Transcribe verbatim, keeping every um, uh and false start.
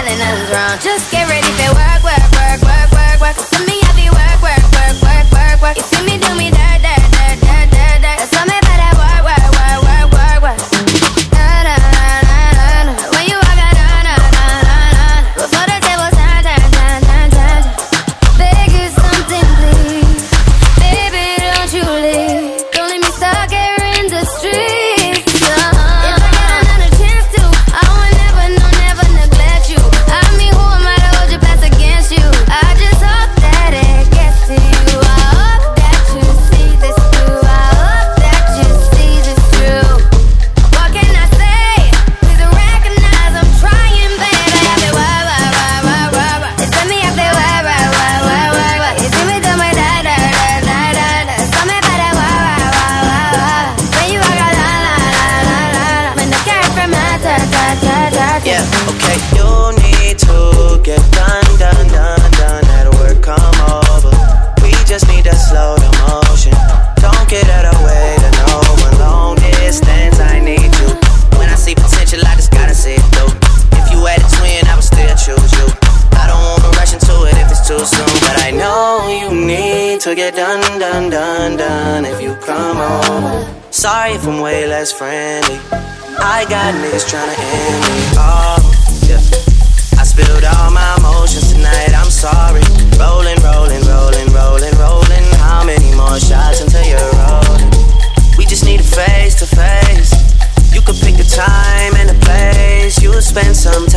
then nothing's wrong. Just get ready for work, work, work, work, work, work. To me, I be work, work, work, work, work, work. You see me do me dirt, dirt, dirt, dirt, dirt, dirt. That's all me about that work, work, work, work, work, work. Na na na na na. When you walk out, na na na na na. Before the table turn, turn, turn, turn, turn. Beg you something, please, baby, don't you leave. Don't leave me stuck here in the streets. Uh-huh. If I get another chance to, I would never, no, never neglect you. I mean, who am I to hold your best against you? I just hope that it gets to you. I hope that you see this through. I hope that you see this through. What can I say? Please recognize I'm trying, baby. I feel wah, wah, wah, wah, wah, wah. It's me, I feel wah, wah, wah, wah, wah, wah. You see me do my da, da, da, da, da, da. Tell me about that wah, wah, wah, wah, wah. When you walk out, la, la, la, la, la, la. When the car from my ta, ta, ta, ta, ta. Yeah, okay, you need to get done, done, done, done. That work, come over. We just need to slow the motion. Don't get out of way to no one. Long distance, I need you. When I see potential, I just gotta see it through. If you had a twin, I would still choose you. I don't wanna rush into it if it's too soon, but I know you need to get done, done, done, done. If you come over, sorry if I'm way less friendly. I got niggas tryna end me. Oh, yeah. I spilled all my emotions tonight, I'm sorry. Rolling, rolling, rolling, rolling, rolling. How many more shots until you're rolling? We just need a face to face. You could pick the time and the place. You'll spend some